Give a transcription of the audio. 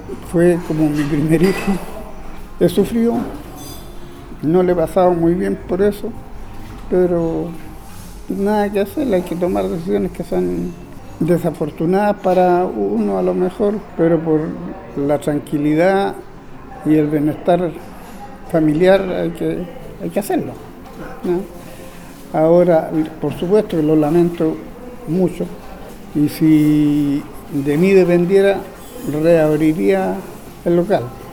Fue como mi primer hijo. He sufrido, no le he pasado muy bien por eso, pero nada que hacer, hay que tomar decisiones que son desafortunadas para uno a lo mejor, pero por la tranquilidad y el bienestar familiar hay que hacerlo, ¿no? Ahora, por supuesto que lo lamento mucho, y si de mí dependiera, reabriría el local.